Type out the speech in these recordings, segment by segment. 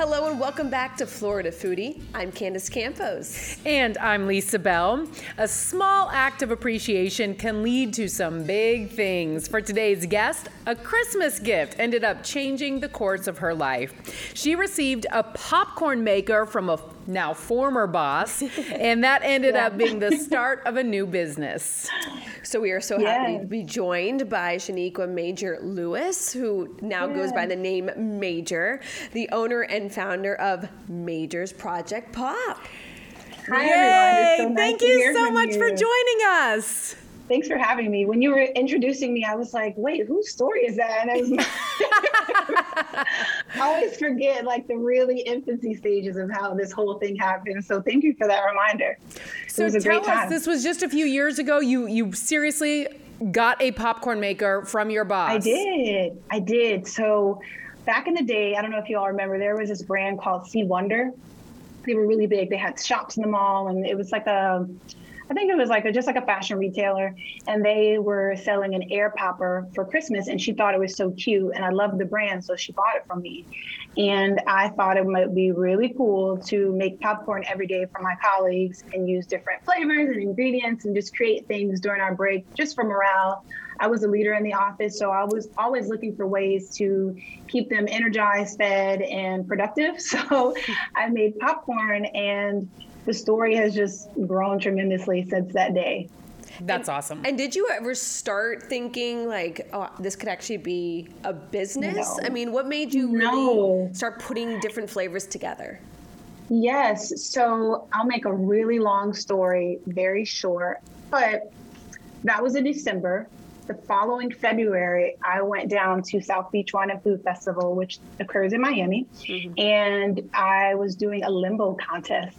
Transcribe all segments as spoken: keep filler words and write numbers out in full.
Hello and welcome back to Florida Foodie. I'm Candace Campos. And I'm Lisa Bell. A small act of appreciation can lead to some big things. For today's guest, a Christmas gift ended up changing the course of her life. She received a popcorn maker from a now former boss, and that ended yeah. up being the start of a new business. So we are so yeah. happy to be joined by Shaniqua Major Lewis, who now yeah. goes by the name Major, the owner and founder of Major's Project Pop. Hi, Yay! everyone. It's so nice Thank to you hear so from much you. for joining us. Thanks for having me. When you were introducing me, I was like, wait, whose story is that? And I was I always forget like the really infancy stages of how this whole thing happened. So thank you for that reminder. So it was a tell great time. us, this was just a few years ago. You you seriously got a popcorn maker from your boss. I did. I did. So back in the day, I don't know if you all remember, there was this brand called C Wonder. They were really big. They had shops in the mall, and it was like a I think it was like a, just like a fashion retailer, and they were selling an air popper for Christmas, and she thought it was so cute, and I loved the brand, so she bought it from me. And I thought it might be really cool to make popcorn every day for my colleagues and use different flavors and ingredients and just create things during our break just for morale. I was a leader in the office, so I was always looking for ways to keep them energized, fed, and productive. So I made popcorn, and the story has just grown tremendously since that day. That's and, awesome. And did you ever start thinking like, oh, this could actually be a business? No. I mean, what made you really no. start putting different flavors together? Yes. So I'll make a really long story very short, but that was in December. The following February, I went down to South Beach Wine and Food Festival, which occurs in Miami, mm-hmm. and I was doing a limbo contest.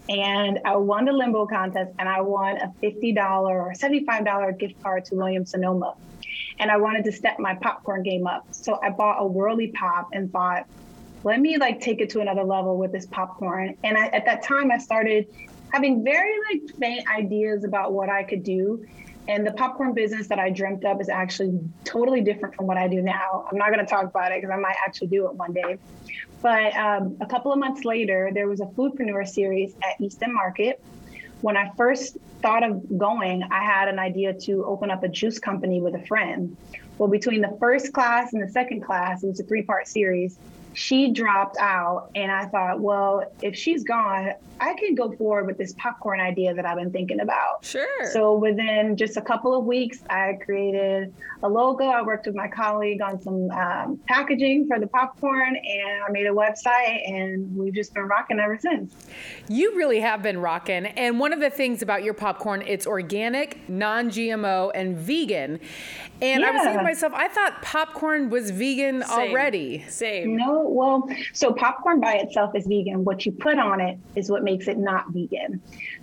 And I won the limbo contest, and I won a fifty dollars or seventy-five dollars gift card to Williams-Sonoma. And I wanted to step my popcorn game up. So I bought a Whirly Pop and thought, let me like take it to another level with this popcorn. And I, at that time, I started having very like faint ideas about what I could do. And the popcorn business that I dreamt up is actually totally different from what I do now. I'm not going to talk about it because I might actually do it one day. But um, a couple of months later, there was a Foodpreneur series at Easton Market. When I first thought of going, I had an idea to open up a juice company with a friend. Well, between the first class and the second class, it was a three-part series, she dropped out, and I thought, well, if she's gone, I can go forward with this popcorn idea that I've been thinking about. Sure. So within just a couple of weeks, I created a logo. I worked with my colleague on some um, packaging for the popcorn, and I made a website, and we've just been rocking ever since. You really have been rocking. And one of the things about your popcorn, it's organic, non-G M O, and vegan. And yeah. I was thinking to myself, I thought popcorn was vegan Same. already. Same. No, well, so popcorn by itself is vegan. What you put on it is what makes it not vegan.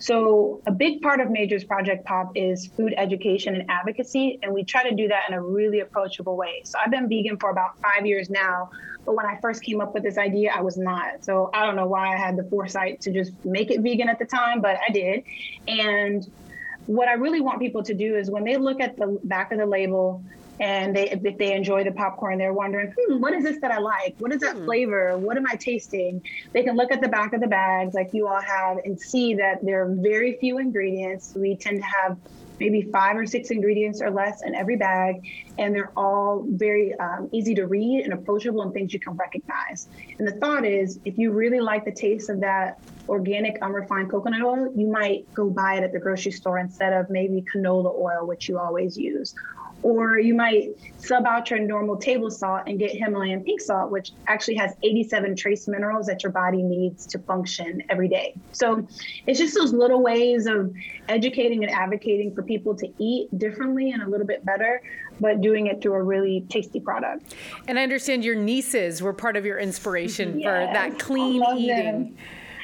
So a big part of Major's Project Pop is food education and advocacy, and we try to do that in a really approachable way. So I've been vegan for about five years now, but when I first came up with this idea, I was not. So I don't know why I had the foresight to just make it vegan at the time, but I did. And what I really want people to do is when they look at the back of the label and they, if they enjoy the popcorn, they're wondering, hmm, what is this that I like? What is that hmm. flavor? What am I tasting? They can look at the back of the bags like you all have and see that there are very few ingredients. We tend to have maybe five or six ingredients or less in every bag, and they're all very um, easy to read and approachable and things you can recognize. And the thought is, if you really like the taste of that organic, unrefined coconut oil, you might go buy it at the grocery store instead of maybe canola oil, which you always use. Or you might sub out your normal table salt and get Himalayan pink salt, which actually has eighty-seven trace minerals that your body needs to function every day. So it's just those little ways of educating and advocating for people to eat differently and a little bit better, but doing it through a really tasty product. And I understand your nieces were part of your inspiration yes, for that clean eating. Them.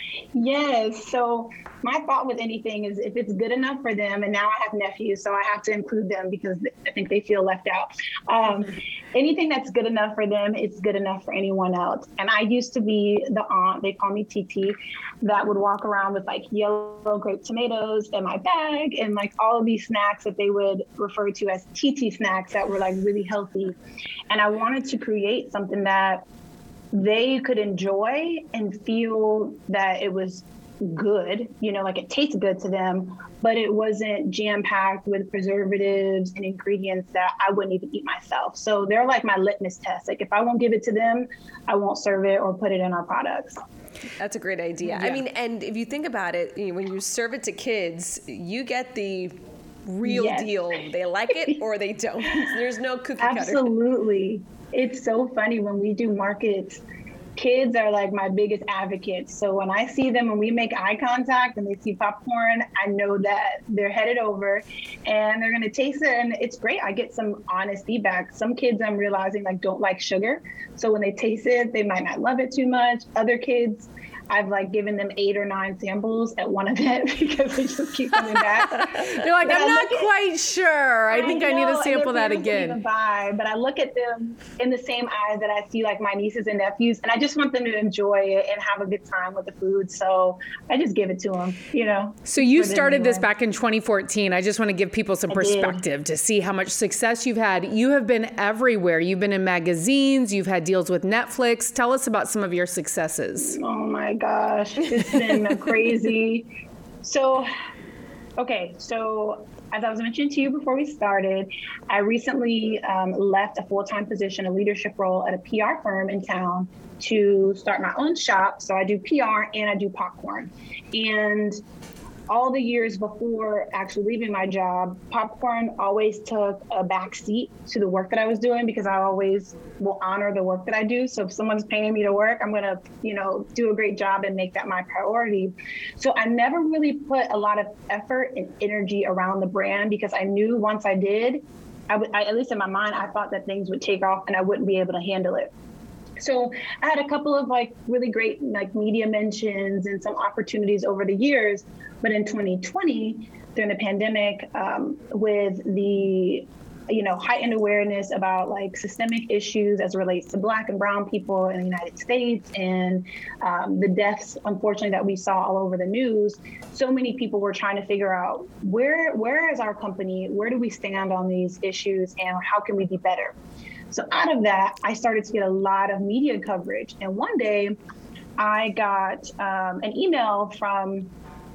Yes. So my thought with anything is if it's good enough for them, and now I have nephews, so I have to include them because I think they feel left out. Um, anything that's good enough for them, it's good enough for anyone else. And I used to be the aunt, they call me T T, that would walk around with like yellow grape tomatoes in my bag and like all of these snacks that they would refer to as T T snacks that were like really healthy. And I wanted to create something that they could enjoy and feel that it was good, you know, like it tastes good to them, but it wasn't jam-packed with preservatives and ingredients that I wouldn't even eat myself. So they're like my litmus test. Like if I won't give it to them, I won't serve it or put it in our products. That's a great idea. Yeah. I mean, and if you think about it, you know, when you serve it to kids, you get the real yes. deal. They like it or they don't. There's no cookie cutter. Absolutely. It's so funny when we do markets. Kids are like my biggest advocates. So when I see them and we make eye contact and they see popcorn, I know that they're headed over and they're going to taste it. And it's great. I get some honest feedback. Some kids I'm realizing like don't like sugar. So when they taste it, they might not love it too much. Other kids, I've like given them eight or nine samples at one event because they just keep coming back. They're like, but I'm not quite at, sure. I, I think know, I need to sample that again. Even buy, but I look at them in the same eyes that I see like my nieces and nephews, and I just want them to enjoy it and have a good time with the food. So I just give it to them, you know. So you started this back in twenty fourteen. I just want to give people some I perspective did. to see how much success you've had. You have been everywhere. You've been in magazines. You've had deals with Netflix. Tell us about some of your successes. Oh my gosh, it's been crazy. So, okay, so as I was mentioning to you before we started, I recently um, left a full-time position, a leadership role at a P R firm in town to start my own shop. So I do P R and I do popcorn. And all the years before actually leaving my job, popcorn always took a back seat to the work that I was doing because I always will honor the work that I do. So if someone's paying me to work, I'm going to, you know, do a great job and make that my priority. So I never really put a lot of effort and energy around the brand because I knew once I did, I would, I, at least in my mind, I thought that things would take off and I wouldn't be able to handle it. So I had a couple of like really great like media mentions and some opportunities over the years. But in twenty twenty, during the pandemic, um, with the, you know, heightened awareness about like systemic issues as it relates to Black and brown people in the United States and um, the deaths, unfortunately, that we saw all over the news, so many people were trying to figure out where where is our company, where do we stand on these issues, and how can we be better? So out of that, I started to get a lot of media coverage. And one day I got um, an email from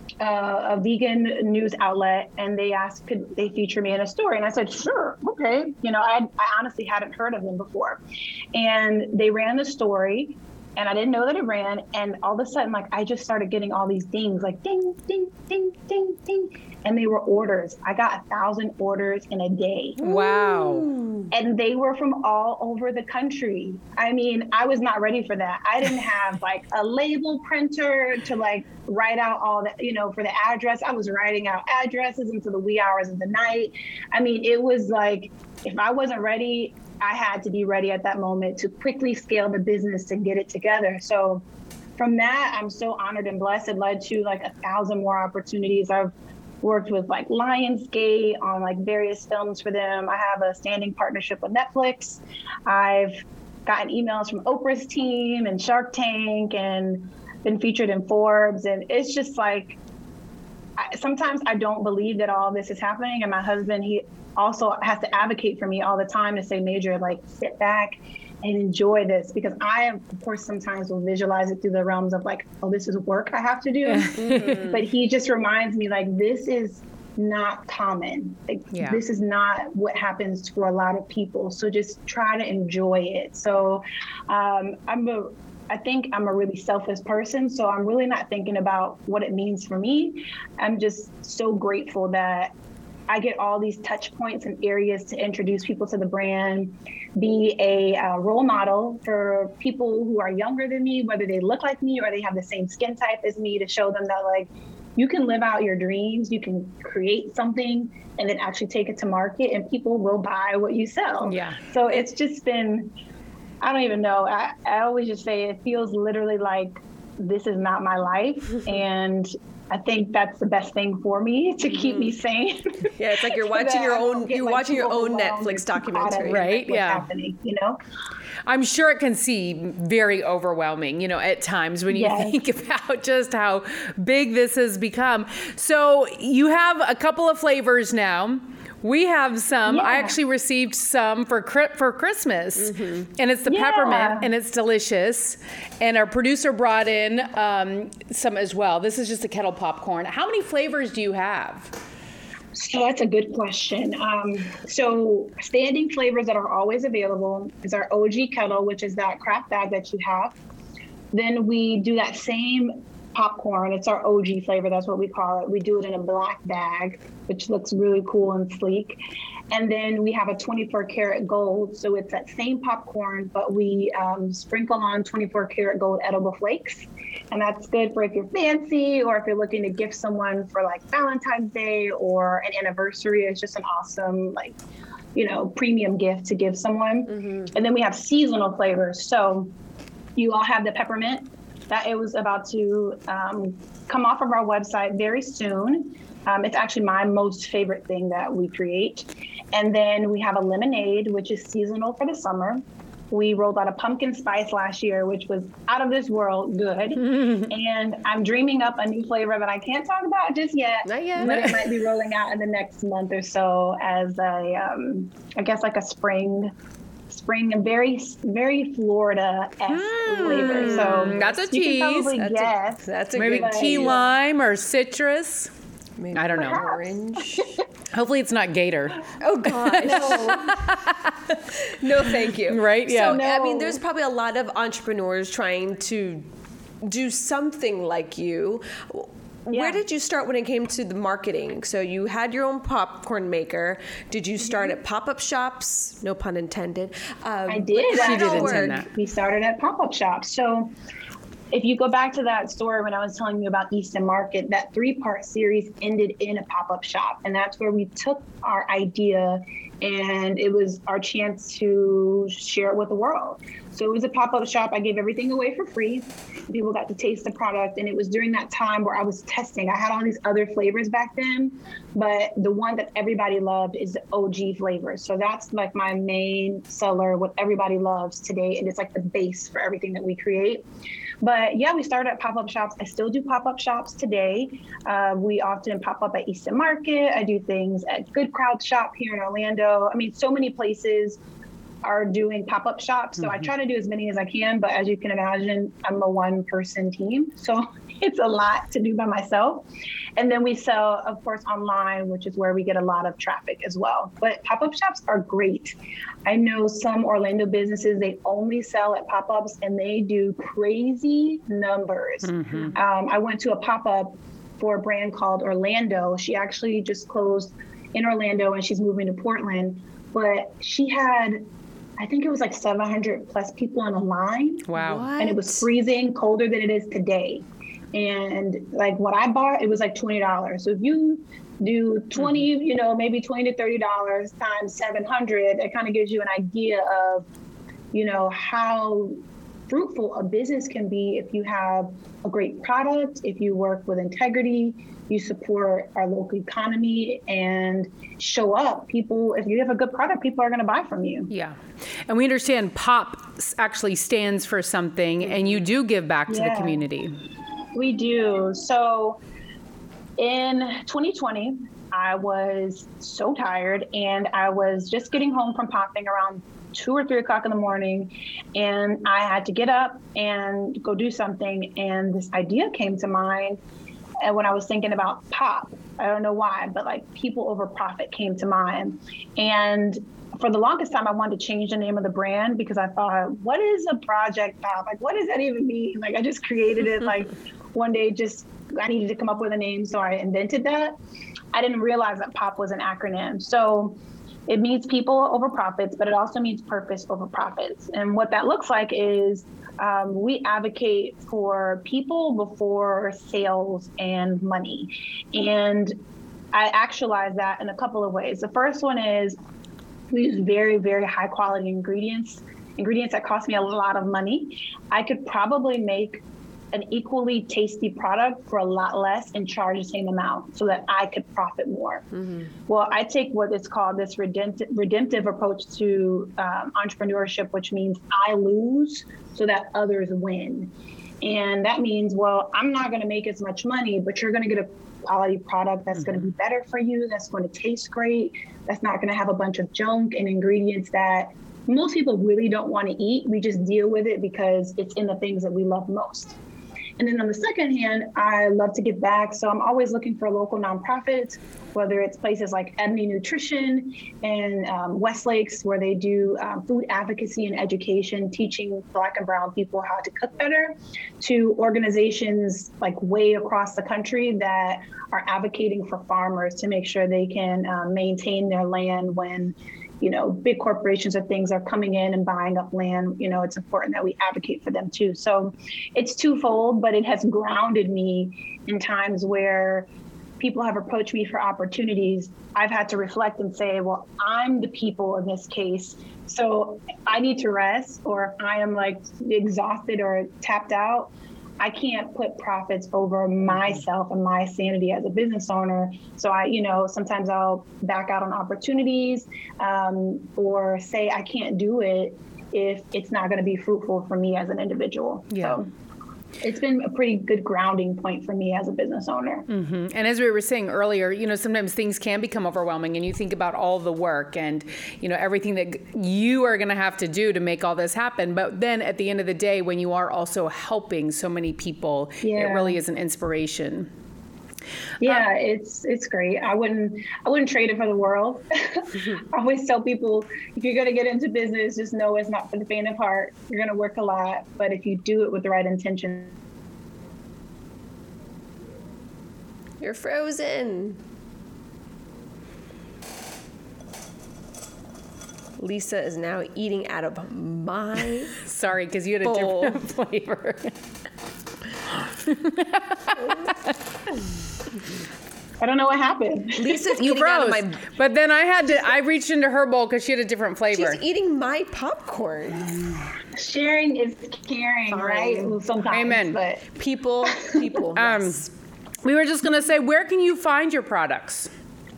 uh, a vegan news outlet, and they asked, could they feature me in a story? And I said, sure, okay. You know, I, I honestly hadn't heard of them before. And they ran the story, and I didn't know that it ran. And all of a sudden, like, I just started getting all these dings, like ding, ding, ding, ding, ding. And they were orders. I got a thousand orders in a day. Wow. And they were from all over the country. I mean, I was not ready for that. I didn't have like a label printer to like write out all that, you know, for the address. I was writing out addresses into the wee hours of the night. I mean, it was like, if I wasn't ready, I had to be ready at that moment to quickly scale the business to get it together. So from that, I'm so honored and blessed. It led to like a thousand more opportunities. I've worked with like Lionsgate on like various films for them. I have a standing partnership with Netflix. I've gotten emails from Oprah's team and Shark Tank and been featured in Forbes. And it's just like, I, sometimes I don't believe that all this is happening. And my husband, he also has to advocate for me all the time to say, Major, like sit back and enjoy this, because I, of course, sometimes will visualize it through the realms of like, oh, this is work I have to do. Mm-hmm. But he just reminds me like, this is not common. Like, yeah. This is not what happens for a lot of people. So just try to enjoy it. So um, I'm a, I think I'm a really selfless person. So I'm really not thinking about what it means for me. I'm just so grateful that I get all these touch points and areas to introduce people to the brand, be a uh, role model for people who are younger than me, whether they look like me or they have the same skin type as me, to show them that like, you can live out your dreams, you can create something and then actually take it to market and people will buy what you sell. Yeah. So it's just been, I don't even know. I, I always just say it feels literally like this is not my life. And I think that's the best thing for me to keep mm-hmm. me sane. Yeah, it's like you're watching your own you're like watching your own Netflix documentary, right? What's yeah, happening, you know. I'm sure it can seem very overwhelming, you know, at times when you yes. think about just how big this has become. So you have a couple of flavors now. We have some. Yeah. I actually received some for for Christmas, mm-hmm. and it's the yeah. peppermint, and it's delicious. And our producer brought in um, some as well. This is just a kettle popcorn. How many flavors do you have? So that's a good question. Um, so standing flavors that are always available is our O G kettle, which is that craft bag that you have. Then we do that same popcorn. It's our O G flavor. That's what we call it. We do it in a black bag, which looks really cool and sleek. And then we have a twenty-four karat gold. So it's that same popcorn, but we um, sprinkle on twenty-four karat gold edible flakes. And that's good for if you're fancy or if you're looking to gift someone for like Valentine's Day or an anniversary. It's just an awesome, like, you know, premium gift to give someone. Mm-hmm. And then we have seasonal flavors. So you all have the peppermint that it was about to um, come off of our website very soon. Um, it's actually my most favorite thing that we create. And then we have a lemonade, which is seasonal for the summer. We rolled out a pumpkin spice last year, which was out of this world good. And I'm dreaming up a new flavor that I can't talk about just yet. Not yet. But it might be rolling out in the next month or so as a, um, I guess like a spring spring and very, very Florida-esque mm, flavor. So that's a you tease. can probably that's guess. A, that's a maybe good key tease. lime or citrus. Maybe I don't know. Orange. Hopefully it's not Gator. Oh gosh. No. No, thank you. Right? Yeah. So No. I mean, there's probably a lot of entrepreneurs trying to do something like you. Yeah. Where did you start when it came to the marketing? So you had your own popcorn maker. Did you start at pop-up shops? No pun intended. Um, I did. How She did did it intend work? that. We started at pop-up shops. So if you go back to that story when I was telling you about Easton Market, that three-part series ended in a pop-up shop. And that's where we took our idea and it was our chance to share it with the world. So it was a pop-up shop. I gave everything away for free. People got to taste the product. And it was during that time where I was testing. I had all these other flavors back then, but the one that everybody loved is the O G flavor. So that's like my main seller, what everybody loves today. And it's like the base for everything that we create. But yeah, we started at pop-up shops. I still do pop-up shops today. Uh, we often pop up at Easton Market. I do things at Good Crowd Shop here in Orlando. I mean, so many places are doing pop-up shops. So mm-hmm. I try to do as many as I can, but as you can imagine, I'm a one-person team. So it's a lot to do by myself. And then we sell, of course, online, which is where we get a lot of traffic as well. But pop-up shops are great. I know some Orlando businesses, they only sell at pop-ups and they do crazy numbers. Mm-hmm. Um, I went to a pop-up for a brand called Orlando. She actually just closed in Orlando and she's moving to Portland. But she had, I think it was like seven hundred plus people in a line. Wow. What? And it was freezing, colder than it is today. And like what I bought, it was like twenty dollars. So if you do twenty, mm-hmm. you know, maybe twenty to thirty dollars times seven hundred, it kind of gives you an idea of, you know, how fruitful a business can be if you have a great product, if you work with integrity, you support our local economy and show up. People, if you have a good product, people are going to buy from you. Yeah. And we understand POP actually stands for something and you do give back to yeah. the community. We do. So in twenty twenty, I was so tired and I was just getting home from popping around two or three o'clock in the morning. And I had to get up and go do something. And this idea came to mind. And when I was thinking about POP, I don't know why, but like people over profit came to mind. And for the longest time, I wanted to change the name of the brand because I thought, what is a Project POP? Like, what does that even mean? Like, I just created it like one day, just I needed to come up with a name. So I invented that. I didn't realize that POP was an acronym. So it means people over profits, but it also means purpose over profits. And what that looks like is um, we advocate for people before sales and money. And I actualize that in a couple of ways. The first one is we use very, very high quality ingredients, ingredients that cost me a lot of money. I could probably make an equally tasty product for a lot less and charge the same amount so that I could profit more. Mm-hmm. Well, I take what is called this redemptive, redemptive approach to um, entrepreneurship, which means I lose so that others win. And that means, well, I'm not going to make as much money, but you're going to get a quality product that's mm-hmm. going to be better for you, that's going to taste great, that's not going to have a bunch of junk and ingredients that most people really don't want to eat. We just deal with it because it's in the things that we love most. And then on the second hand, I love to give back. So I'm always looking for local nonprofits, whether it's places like Ebony Nutrition and um, Westlakes, where they do um, food advocacy and education, teaching Black and brown people how to cook better, to organizations like way across the country that are advocating for farmers to make sure they can uh, maintain their land when you know, big corporations or things are coming in and buying up land. You know, it's important that we advocate for them too. So it's twofold, but it has grounded me in times where people have approached me for opportunities. I've had to reflect and say, well, I'm the people in this case. So I need to rest, or if I am like exhausted or tapped out, I can't put profits over myself and my sanity as a business owner. So I, you know, sometimes I'll back out on opportunities um, or say I can't do it if it's not going to be fruitful for me as an individual. Yeah. So it's been a pretty good grounding point for me as a business owner. Mm-hmm. And as we were saying earlier, you know, sometimes things can become overwhelming and you think about all the work and, you know, everything that you are going to have to do to make all this happen. But then at the end of the day, when you are also helping so many people, yeah. it really is an inspiration. Yeah, um, it's it's great. I wouldn't I wouldn't trade it for the world. I always tell people, if you're going to get into business, just know it's not for the faint of heart. You're going to work a lot, but if you do it with the right intention. You're frozen. Lisa is now eating out of my Sorry, because you had a bowl. different flavor. I don't know what happened. Lisa's you eating out froze, of my... but then I had to. I reached into her bowl because she had a different flavor. She's eating my popcorn. Sharing is caring, Fine. right? Sometimes, Amen. But people, people. Um, yes. We were just gonna say, where can you find your products?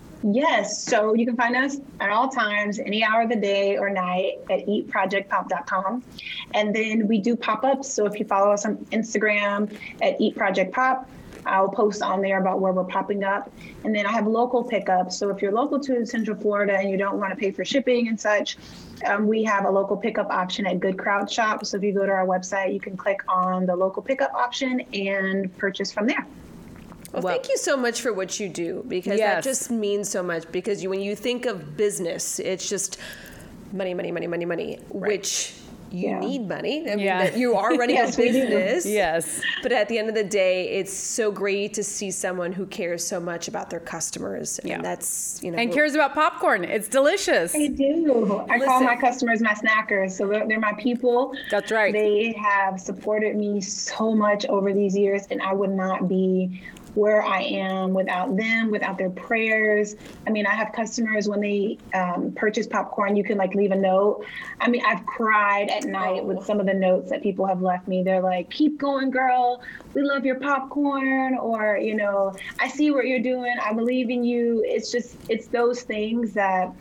Yes, so you can find us at all times, any hour of the day or night at eat project pop dot com. And then we do pop-ups. So if you follow us on Instagram at eat project pop, I'll post on there about where we're popping up. And then I have local pickups. So if you're local to Central Florida and you don't want to pay for shipping and such, um, we have a local pickup option at Good Crowd Shop. So if you go to our website, you can click on the local pickup option and purchase from there. Well, Well, thank you so much for what you do, because Yes. that just means so much. Because you, when you think of business, it's just money, money, money, money, money, which you Yeah. need money. I mean, Yeah. that you are running Yes, a we do. business. Yes. But at the end of the day, it's so great to see someone who cares so much about their customers. Yeah. And that's, you know. And cares about popcorn. It's delicious. I do. I call Listen. my customers my snackers. So they're, they're my people. That's right. They have supported me so much over these years, and I would not be where I am without them, without their prayers. I mean, I have customers when they um, purchase popcorn, you can like leave a note. I mean, I've cried at night with some of the notes that people have left me. They're like, keep going, girl. We love your popcorn. Or, you know, I see what you're doing. I believe in you. It's just, it's those things that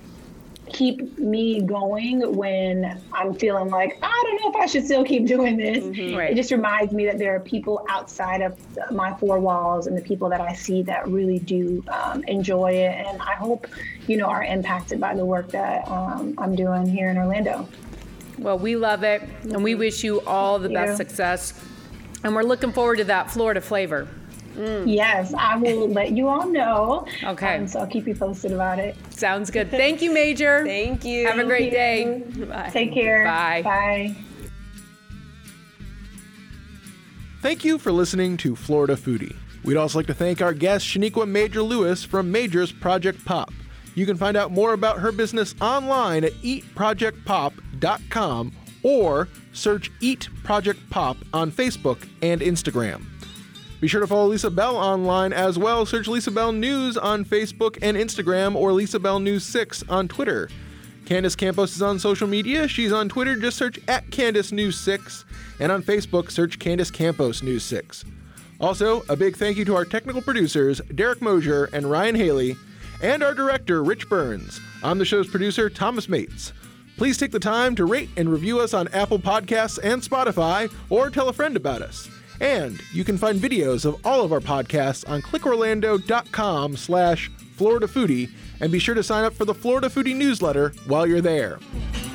keep me going when I'm feeling like, I don't know if I should still keep doing this. Mm-hmm. Right. It just reminds me that there are people outside of my four walls and the people that I see that really do um, enjoy it. And I hope, you know, are impacted by the work that um, I'm doing here in Orlando. Well, we love it, and we wish you all the Thank best you. success. And we're looking forward to that Florida flavor. Mm. Yes, I will let you all know. Okay. Um, so I'll keep you posted about it. Sounds good. Thank you, Major. Thank you. Have a great day. Bye. Take care. Bye. Bye. Thank you for listening to Florida Foodie. We'd also like to thank our guest, Shaniqua Major Lewis from Major's Project Pop. You can find out more about her business online at eat project pop dot com or search Eat Project Pop on Facebook and Instagram. Be sure to follow Lisa Bell online as well. Search Lisa Bell News on Facebook and Instagram, or Lisa Bell News six on Twitter. Candace Campos is on social media. She's on Twitter. Just search at Candace News six. And on Facebook, search Candace Campos News six. Also, a big thank you to our technical producers, Derek Mosier and Ryan Haley, and our director, Rich Burns. I'm the show's producer, Thomas Mates. Please take the time to rate and review us on Apple Podcasts and Spotify, or tell a friend about us. And you can find videos of all of our podcasts on clickorlando.com slash Florida Foodie, and be sure to sign up for the Florida Foodie newsletter while you're there.